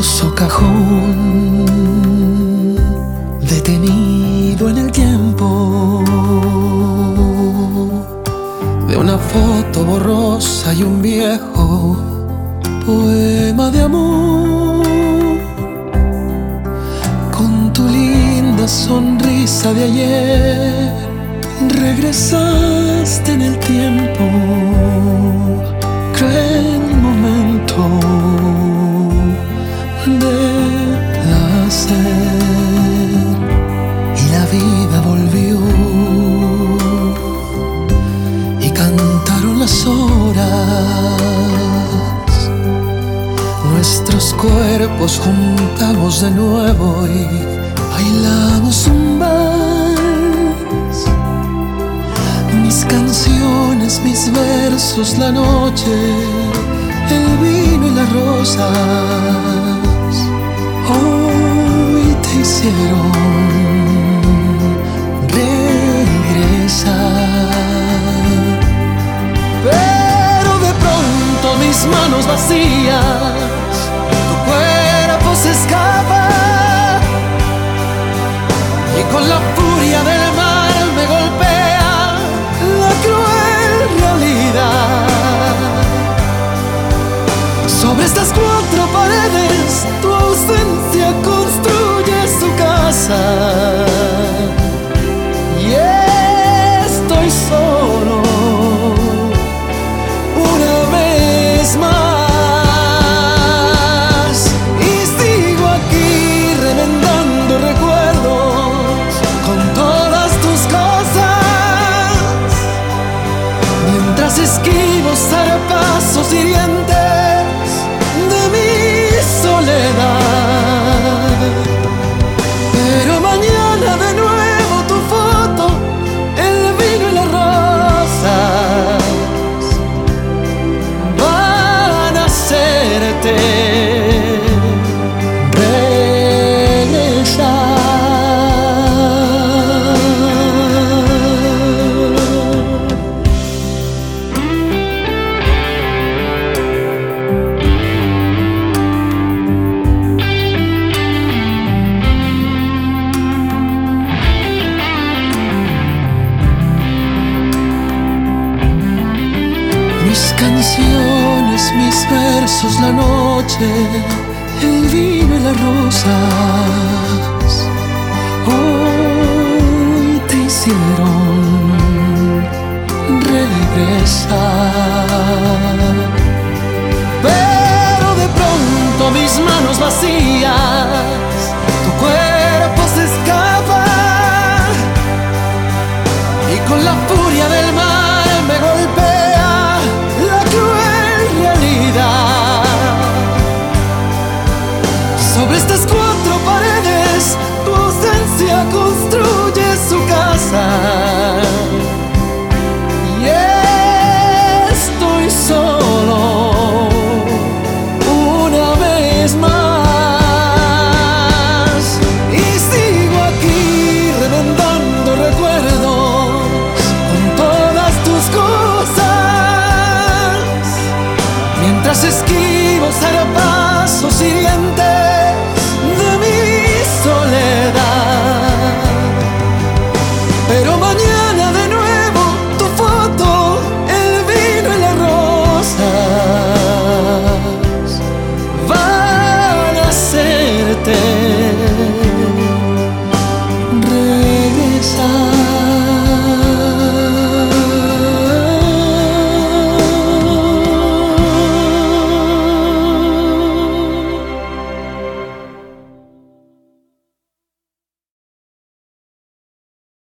misterioso cajón detenido en el tiempo de una foto borrosa y un viejo poema de amor. Con tu linda sonrisa de ayer regresaste en el tiempo, cruel momento de placer, y la vida volvió y cantaron las horas. Nuestros cuerpos juntamos de nuevo y bailamos un vals. Mis canciones, mis versos, la noche, el vino y las rosas, hoy te hicieron regresar. Pero de pronto mis manos vacías, tu cuerpo se escapa, y con la furia del mar me golpea la cruel realidad. Sobre estas cuatro paredes tu ausencia construye su casa, y estoy solo una vez más, y sigo aquí remendando recuerdos con todas tus cosas, mientras esquivo zarpazos hirientes de mi soledad. Pero mañana de nuevo tu foto, el vino y las rosas van a hacerte regresar. Mis canciones, mis versos, la noche, el vino y las rosas, hoy te hicieron regresar. Pero de pronto mis manos vacías, tu cuerpo se escapa, y con la furia del mar